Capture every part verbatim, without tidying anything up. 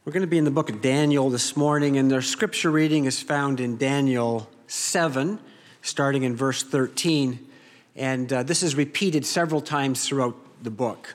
We're going to be in the book of Daniel this morning, and our scripture reading is found in Daniel seven, starting in verse thirteen. And uh, this is repeated several times throughout the book.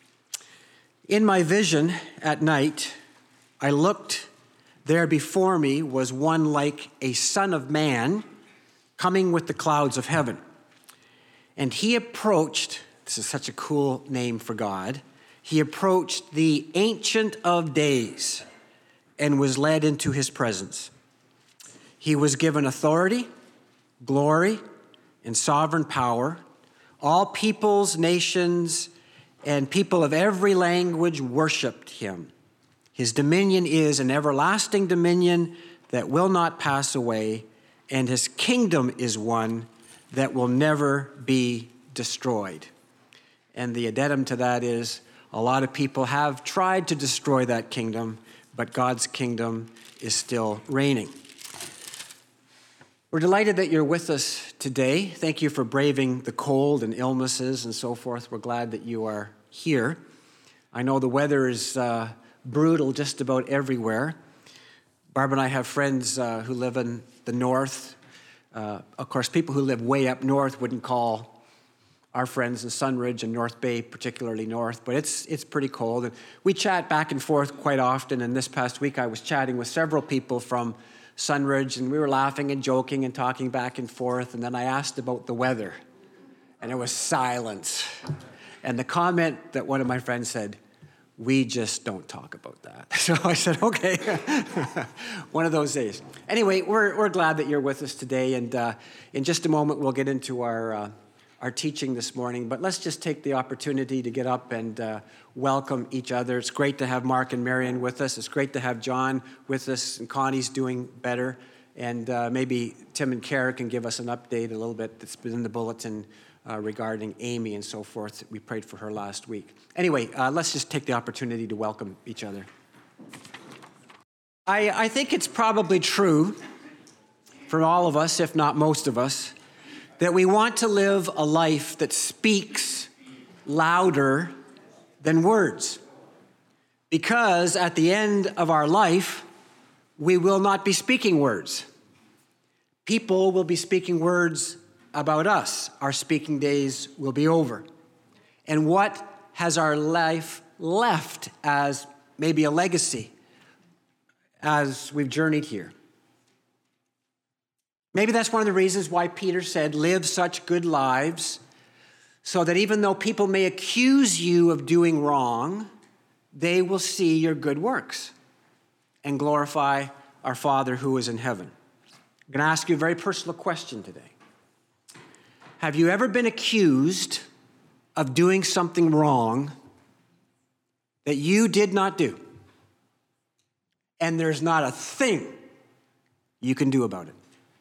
In my vision at night, I looked, there before me was one like a son of man coming with the clouds of heaven. And he approached, this is such a cool name for God, he approached the Ancient of Days and was led into his presence. He was given authority, glory, and sovereign power. All peoples, nations, and people of every language worshiped him. His dominion is an everlasting dominion that will not pass away, and his kingdom is one that will never be destroyed. And the addendum to that is, a lot of people have tried to destroy that kingdom, but God's kingdom is still reigning. We're delighted that you're with us today. Thank you for braving the cold and illnesses and so forth. We're glad that you are here. I know the weather is uh, brutal just about everywhere. Barb and I have friends uh, who live in the north. Uh, of course, people who live way up north wouldn't call our friends in Sunridge and North Bay, particularly north, but it's it's pretty cold. And we chat back and forth quite often, and this past week I was chatting with several people from Sunridge, and we were laughing and joking and talking back and forth, and then I asked about the weather, and it was silence. And the comment that one of my friends said, "We just don't talk about that." So I said, okay, one of those days. Anyway, we're we're glad that you're with us today, and uh, in just a moment we'll get into our uh, our teaching this morning, but let's just take the opportunity to get up and uh, welcome each other. It's great to have Mark and Marion with us. It's great to have John with us, and Connie's doing better. And uh, maybe Tim and Kara can give us an update a little bit that's been in the bulletin uh, regarding Amy and so forth. We prayed for her last week. Anyway, uh, let's just take the opportunity to welcome each other. I, I think it's probably true for all of us, if not most of us, that we want to live a life that speaks louder than words. Because at the end of our life, we will not be speaking words. People will be speaking words about us. Our speaking days will be over. And what has our life left as maybe a legacy as we've journeyed here? Maybe that's one of the reasons why Peter said, live such good lives so that even though people may accuse you of doing wrong, they will see your good works and glorify our Father who is in heaven. I'm going to ask you a very personal question today. Have you ever been accused of doing something wrong that you did not do? And there's not a thing you can do about it.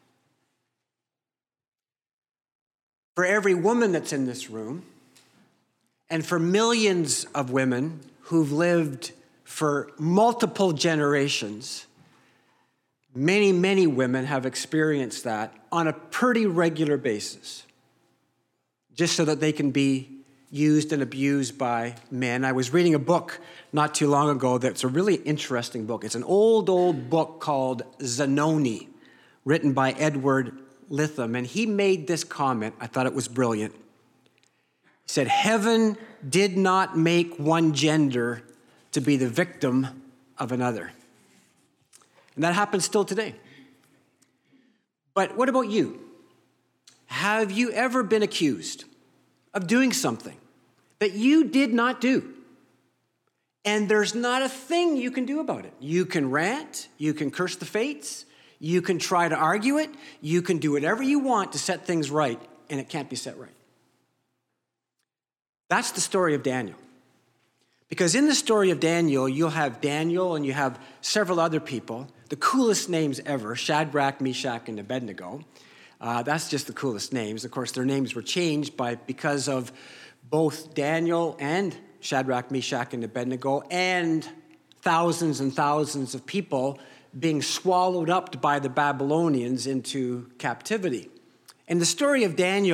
For every woman that's in this room, and for millions of women who've lived for multiple generations, many, many women have experienced that on a pretty regular basis, just so that they can be used and abused by men. I was reading a book not too long ago that's a really interesting book. It's an old, old book called Zanoni, written by Edward Lytham, and he made this comment. I thought it was brilliant. He said, heaven did not make one gender to be the victim of another. And that happens still today. But what about you? Have you ever been accused of doing something that you did not do? And there's not a thing you can do about it. You can rant, you can curse the fates, you can try to argue it. You can do whatever you want to set things right, and it can't be set right. That's the story of Daniel. Because in the story of Daniel, you'll have Daniel and you have several other people, the coolest names ever, Shadrach, Meshach, and Abednego. Uh, that's just the coolest names. Of course, their names were changed by because of both Daniel and Shadrach, Meshach, and Abednego, and thousands and thousands of people being swallowed up by the Babylonians into captivity. And the story of Daniel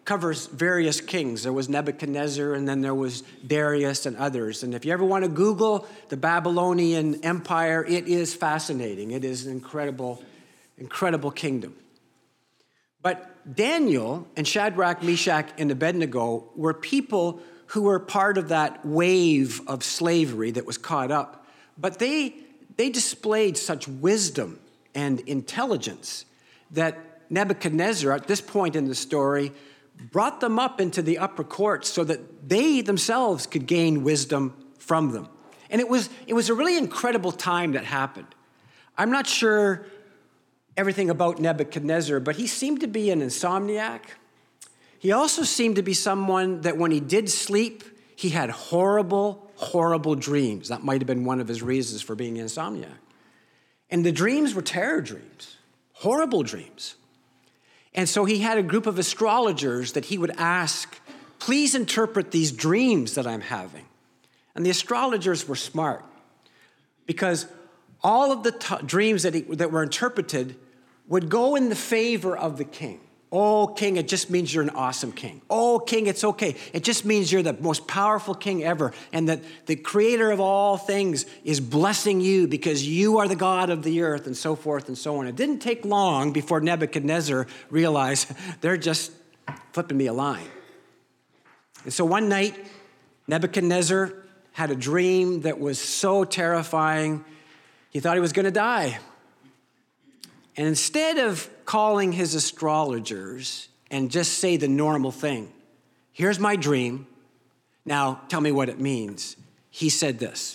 covers various kings. There was Nebuchadnezzar, and then there was Darius and others. And if you ever want to Google the Babylonian Empire, it is fascinating. It is an incredible, incredible kingdom. But Daniel and Shadrach, Meshach, and Abednego were people who were part of that wave of slavery that was caught up. But they, they displayed such wisdom and intelligence that Nebuchadnezzar, at this point in the story, brought them up into the upper courts so that they themselves could gain wisdom from them. And it was, it was a really incredible time that happened. I'm not sure everything about Nebuchadnezzar, but he seemed to be an insomniac. He also seemed to be someone that when he did sleep, he had horrible, horrible dreams. That might have been one of his reasons for being an insomniac. And the dreams were terror dreams, horrible dreams. And so he had a group of astrologers that he would ask, please interpret these dreams that I'm having. And the astrologers were smart because all of the t- dreams that, he, that were interpreted would go in the favor of the king. Oh, king, it just means you're an awesome king. Oh, king, it's okay. It just means you're the most powerful king ever, and that the creator of all things is blessing you because you are the God of the earth, and so forth and so on. It didn't take long before Nebuchadnezzar realized they're just flipping me a line. And so one night, Nebuchadnezzar had a dream that was so terrifying, he thought he was going to die. And instead of calling his astrologers and just say the normal thing, here's my dream, now tell me what it means, he said this: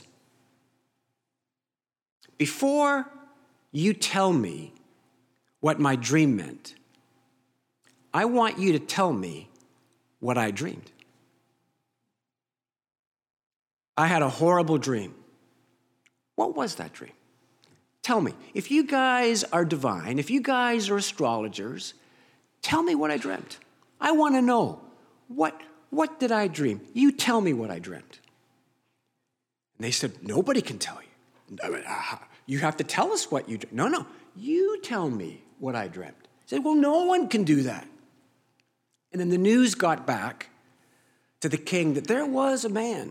before you tell me what my dream meant, I want you to tell me what I dreamed. I had a horrible dream. What was that dream? Tell me, if you guys are divine, if you guys are astrologers, tell me what I dreamt. I want to know, what, what did I dream? You tell me what I dreamt. And they said, nobody can tell you. You have to tell us what you dreamt. No, no, you tell me what I dreamt. He said, well, no one can do that. And then the news got back to the king that there was a man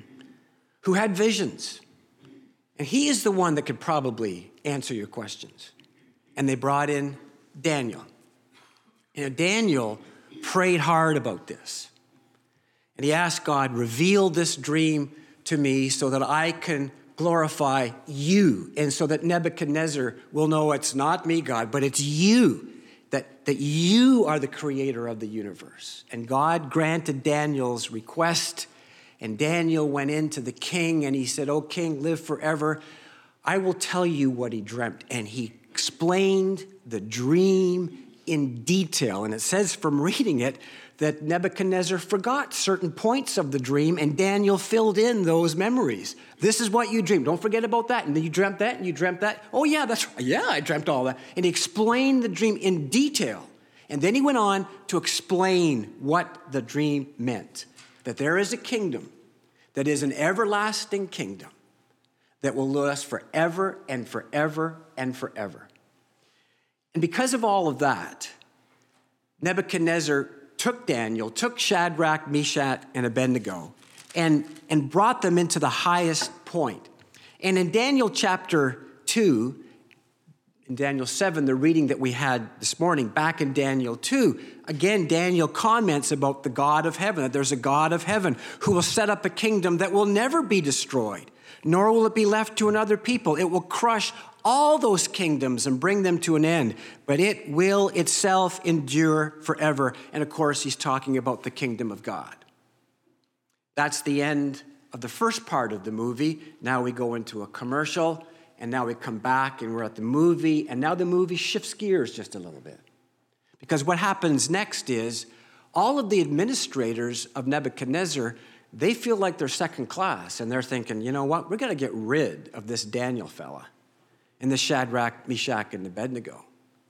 who had visions. And he is the one that could probably answer your questions. And they brought in Daniel. You know, Daniel prayed hard about this. And he asked God, reveal this dream to me so that I can glorify you. And so that Nebuchadnezzar will know it's not me, God, but it's you. That, that you are the creator of the universe. And God granted Daniel's request. And Daniel went into the king and he said, oh, king, live forever. I will tell you what he dreamt. And he explained the dream in detail. And it says from reading it that Nebuchadnezzar forgot certain points of the dream and Daniel filled in those memories. This is what you dreamed. Don't forget about that. And then you dreamt that and you dreamt that. Oh, yeah, that's right. Yeah, I dreamt all that. And he explained the dream in detail. And then he went on to explain what the dream meant. That there is a kingdom that is an everlasting kingdom that will last forever and forever and forever. And because of all of that, Nebuchadnezzar took Daniel, took Shadrach, Meshach, and Abednego, and, and brought them into the highest point. And in Daniel chapter two, in Daniel seven, the reading that we had this morning, back in Daniel two, again, Daniel comments about the God of heaven, that there's a God of heaven who will set up a kingdom that will never be destroyed, nor will it be left to another people. It will crush all those kingdoms and bring them to an end, but it will itself endure forever. And of course, he's talking about the kingdom of God. That's the end of the first part of the movie. Now we go into a commercial. And now we come back and we're at the movie, and now the movie shifts gears just a little bit. Because what happens next is all of the administrators of Nebuchadnezzar, they feel like they're second class, and they're thinking, you know what, we're going to get rid of this Daniel fella and this Shadrach, Meshach, and Abednego.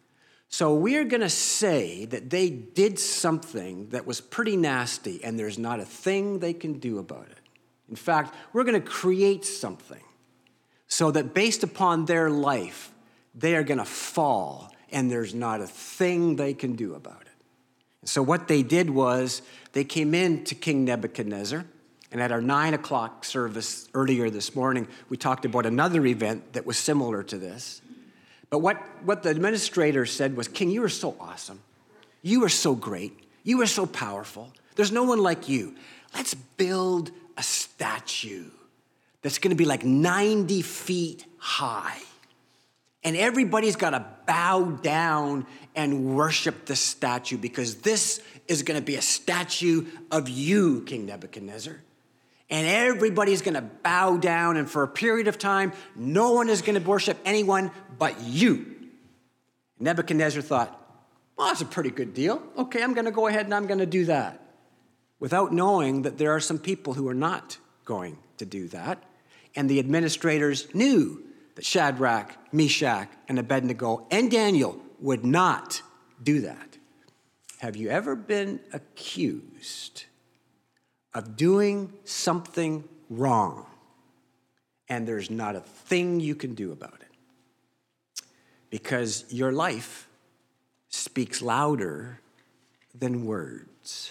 So we're going to say that they did something that was pretty nasty, and there's not a thing they can do about it. In fact, we're going to create something so that based upon their life, they are going to fall, and there's not a thing they can do about it. So what they did was they came in to King Nebuchadnezzar, and at our nine o'clock service earlier this morning, we talked about another event that was similar to this. But what, what the administrator said was, King, you are so awesome. You are so great. You are so powerful. There's no one like you. Let's build a statue that's going to be like ninety feet high. And everybody's got to bow down and worship the statue because this is going to be a statue of you, King Nebuchadnezzar. And everybody's going to bow down, and for a period of time, no one is going to worship anyone but you. Nebuchadnezzar thought, well, that's a pretty good deal. Okay, I'm going to go ahead and I'm going to do that. Without knowing that there are some people who are not going to do that. And the administrators knew that Shadrach, Meshach, and Abednego and Daniel would not do that. Have you ever been accused of doing something wrong and there's not a thing you can do about it? Because your life speaks louder than words.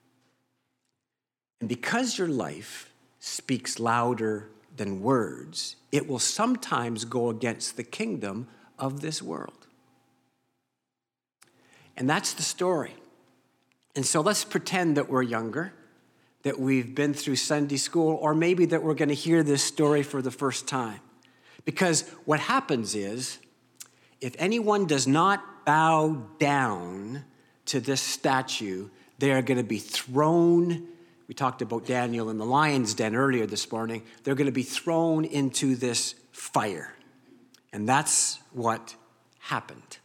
And because your life speaks louder than words, it will sometimes go against the kingdom of this world. And that's the story. And so let's pretend that we're younger, that we've been through Sunday school, or maybe that we're going to hear this story for the first time. Because what happens is, if anyone does not bow down to this statue, they are going to be thrown. We talked about Daniel in the lion's den earlier this morning. They're going to be thrown into this fire. And that's what happened.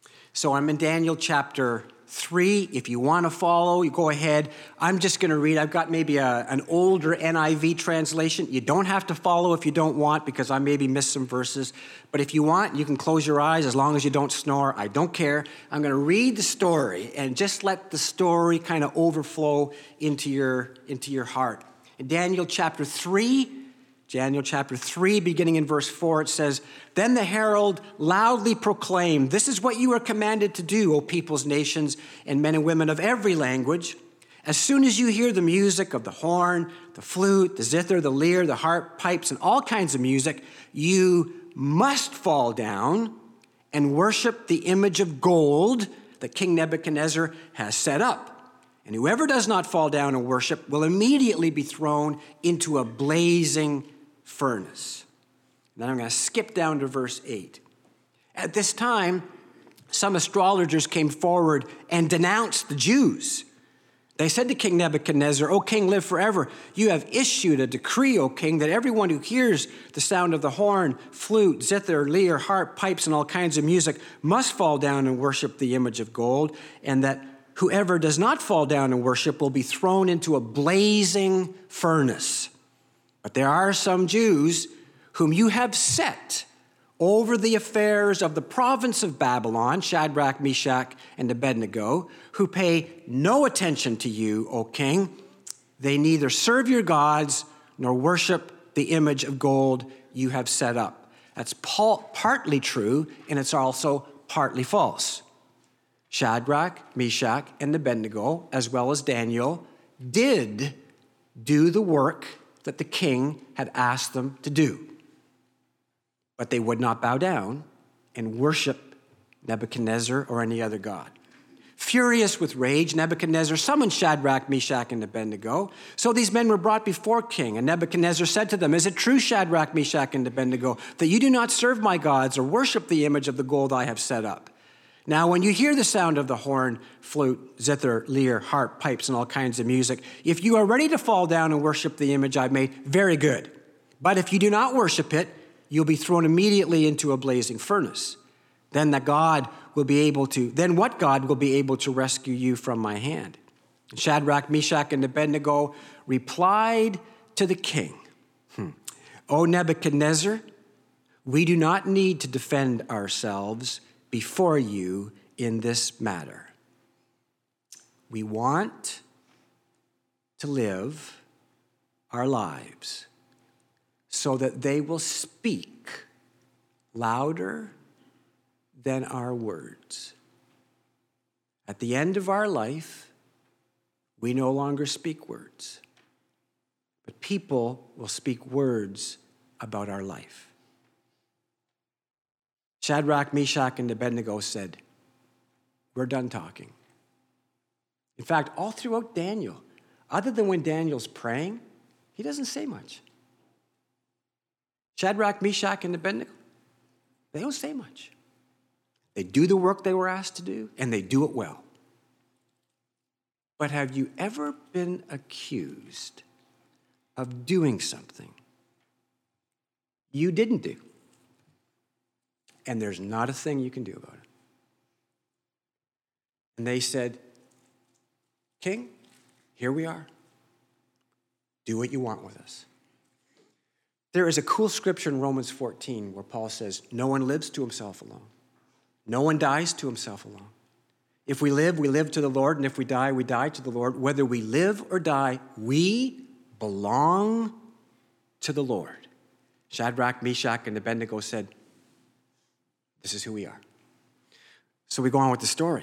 So I'm in Daniel chapter three. If you want to follow, you go ahead. I'm just going to read. I've got maybe a, an older N I V translation. You don't have to follow if you don't want, because I maybe missed some verses. But if you want, you can close your eyes as long as you don't snore. I don't care. I'm going to read the story and just let the story kind of overflow into your, into your heart. In Daniel chapter three, Daniel chapter three, beginning in verse four, it says, Then the herald loudly proclaimed, This is what you are commanded to do, O peoples, nations, and men and women of every language. As soon as you hear the music of the horn, the flute, the zither, the lyre, the harp, pipes, and all kinds of music, you must fall down and worship the image of gold that King Nebuchadnezzar has set up. And whoever does not fall down and worship will immediately be thrown into a blazing furnace. Then I'm going to skip down to verse eight. At this time, some astrologers came forward and denounced the Jews. They said to King Nebuchadnezzar, O king, live forever. You have issued a decree, O king, that everyone who hears the sound of the horn, flute, zither, lyre, harp, pipes, and all kinds of music must fall down and worship the image of gold, and that whoever does not fall down and worship will be thrown into a blazing furnace. But there are some Jews whom you have set over the affairs of the province of Babylon, Shadrach, Meshach, and Abednego, who pay no attention to you, O king. They neither serve your gods nor worship the image of gold you have set up. That's partly true, and it's also partly false. Shadrach, Meshach, and Abednego, as well as Daniel, did do the work that the king had asked them to do. But they would not bow down and worship Nebuchadnezzar or any other god. Furious with rage, Nebuchadnezzar summoned Shadrach, Meshach, and Abednego. So these men were brought before king, and Nebuchadnezzar said to them, Is it true, Shadrach, Meshach, and Abednego, that you do not serve my gods or worship the image of the gold I have set up? Now, when you hear the sound of the horn, flute, zither, lyre, harp, pipes, and all kinds of music, if you are ready to fall down and worship the image I've made, very good. But if you do not worship it, you'll be thrown immediately into a blazing furnace. Then the God will be able to, then what God will be able to rescue you from my hand? And Shadrach, Meshach, and Abednego replied to the king, hmm. O Nebuchadnezzar, we do not need to defend ourselves before you in this matter. We want to live our lives so that they will speak louder than our words. At the end of our life, we no longer speak words, but people will speak words about our life. Shadrach, Meshach, and Abednego said, we're done talking. In fact, all throughout Daniel, other than when Daniel's praying, he doesn't say much. Shadrach, Meshach, and Abednego, they don't say much. They do the work they were asked to do, and they do it well. But have you ever been accused of doing something you didn't do? And there's not a thing you can do about it. And they said, King, here we are. Do what you want with us. There is a cool scripture in Romans fourteen where Paul says, no one lives to himself alone. No one dies to himself alone. If we live, we live to the Lord, and if we die, we die to the Lord. Whether we live or die, we belong to the Lord. Shadrach, Meshach, and Abednego said, this is who we are. So we go on with the story.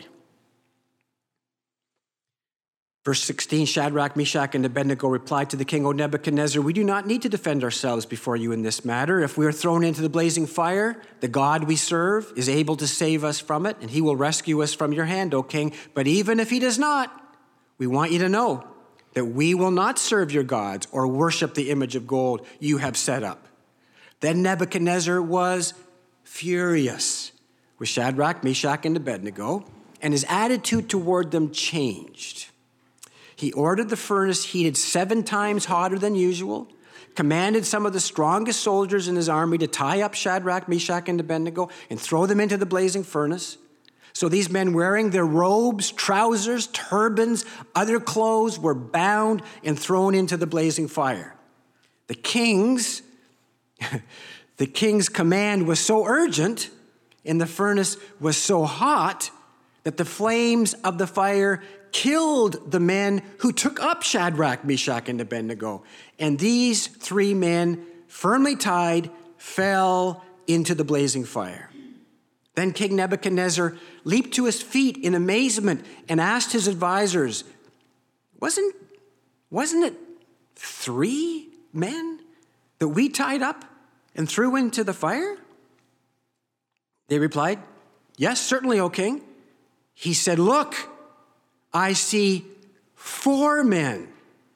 Verse sixteen, Shadrach, Meshach, and Abednego replied to the king, O Nebuchadnezzar, we do not need to defend ourselves before you in this matter. If we are thrown into the blazing fire, the God we serve is able to save us from it, and he will rescue us from your hand, O king. But even if he does not, we want you to know that we will not serve your gods or worship the image of gold you have set up. Then Nebuchadnezzar was furious with Shadrach, Meshach, and Abednego, and his attitude toward them changed. He ordered the furnace heated seven times hotter than usual, commanded some of the strongest soldiers in his army to tie up Shadrach, Meshach, and Abednego and throw them into the blazing furnace. So these men, wearing their robes, trousers, turbans, other clothes, were bound and thrown into the blazing fire. The king's, the king's command was so urgent and the furnace was so hot that the flames of the fire killed the men who took up Shadrach, Meshach, and Abednego. And these three men, firmly tied, fell into the blazing fire. Then King Nebuchadnezzar leaped to his feet in amazement and asked his advisors, wasn't, wasn't it three men that we tied up and threw into the fire? They replied, yes, certainly, O king. He said, look, I see four men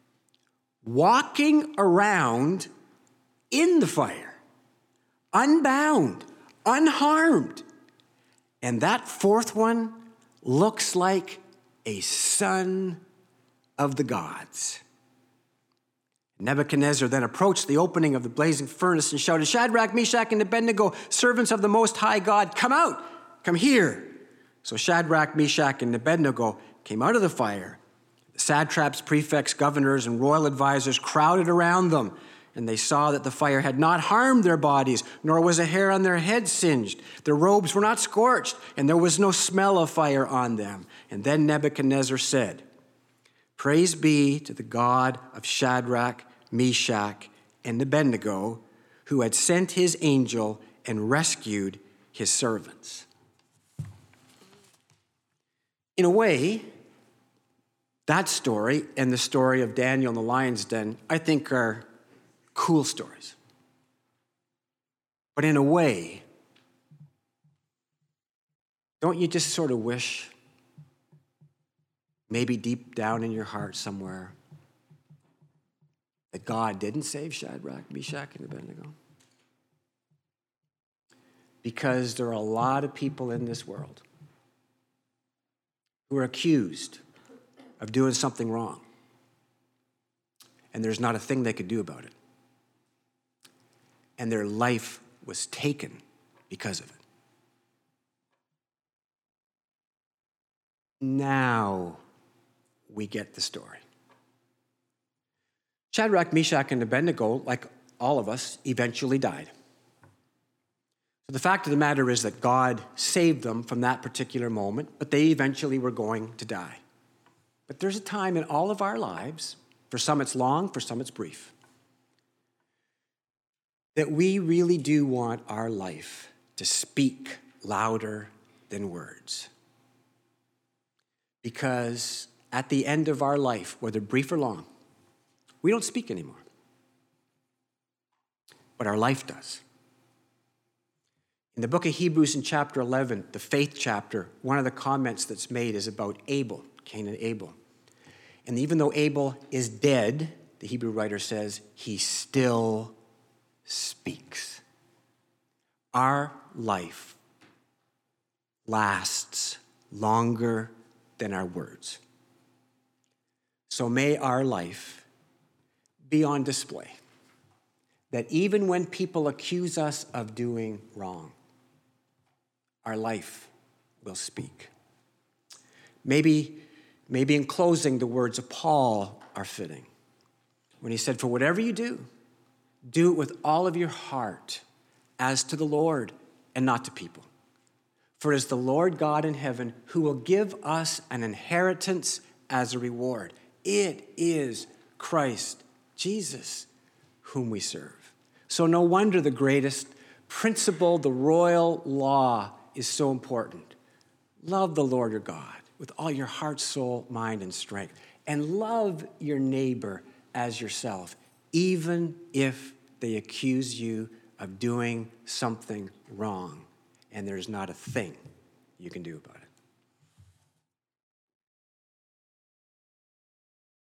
walking around in the fire, unbound, unharmed. And that fourth one looks like a son of the gods. Nebuchadnezzar then approached the opening of the blazing furnace and shouted, Shadrach, Meshach, and Abednego, servants of the Most High God, come out, come here. So Shadrach, Meshach, and Abednego came out of the fire. The satraps, prefects, governors, and royal advisors crowded around them, and they saw that the fire had not harmed their bodies, nor was a hair on their heads singed. Their robes were not scorched, and there was no smell of fire on them. And then Nebuchadnezzar said, praise be to the God of Shadrach, Meshach, and Abednego, who had sent his angel and rescued his servants. In a way, that story and the story of Daniel in the lion's den, I think, are cool stories. But in a way, don't you just sort of wish, maybe deep down in your heart somewhere, that God didn't save Shadrach, Meshach, and Abednego? Because there are a lot of people in this world who are accused of doing something wrong, and there's not a thing they could do about it. And their life was taken because of it. Now we get the story. Shadrach, Meshach, and Abednego, like all of us, eventually died. So the fact of the matter is that God saved them from that particular moment, but they eventually were going to die. But there's a time in all of our lives, for some it's long, for some it's brief, that we really do want our life to speak louder than words. Because at the end of our life, whether brief or long, we don't speak anymore. But our life does. In the book of Hebrews in chapter eleven, the faith chapter, one of the comments that's made is about Abel, Cain and Abel. And even though Abel is dead, the Hebrew writer says, he still speaks. Our life lasts longer than our words. So may our life be on display, that even when people accuse us of doing wrong, our life will speak. Maybe, maybe in closing, the words of Paul are fitting when he said, for whatever you do, do it with all of your heart as to the Lord and not to people. For it is the Lord God in heaven who will give us an inheritance as a reward. It is Christ Jesus whom we serve. So no wonder the greatest principle, the royal law, is so important. Love the Lord your God with all your heart, soul, mind, and strength. And love your neighbor as yourself, even if they accuse you of doing something wrong and there's not a thing you can do about it.